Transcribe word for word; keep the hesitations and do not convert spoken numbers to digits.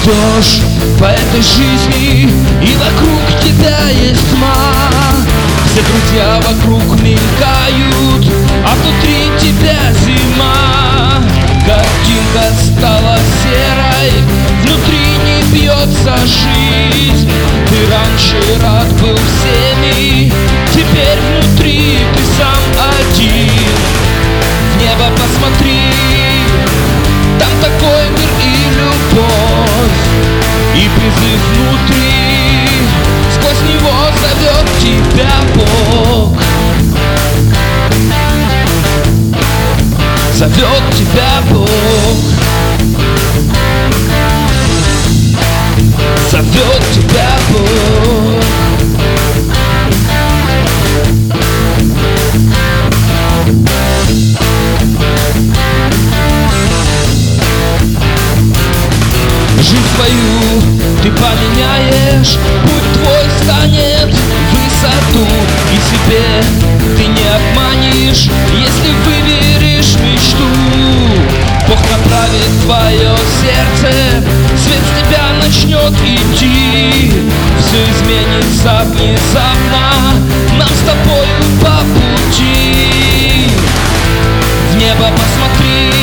идешь по этой жизни, и вокруг тебя есть тьма. Все друзья вокруг мелькают, а внутри тебя зима. Картинка стала серой, внутри не бьется жизнь. Ты раньше рад был всеми, теперь внутри ты сам один. В небо посмотри, там такой мир и любовь, и призыв внутри, сквозь него зовет тебя Бог. Зовет тебя Бог. Зовет тебя Бог. Жизнь свою ты поменяешь, путь твой станет в высоту, и себе ты не обманешь, если выберешь мечту. Бог направит твое сердце, свет с тебя начнет идти. Все изменится внезапно, нам с тобою по пути. В небо посмотри,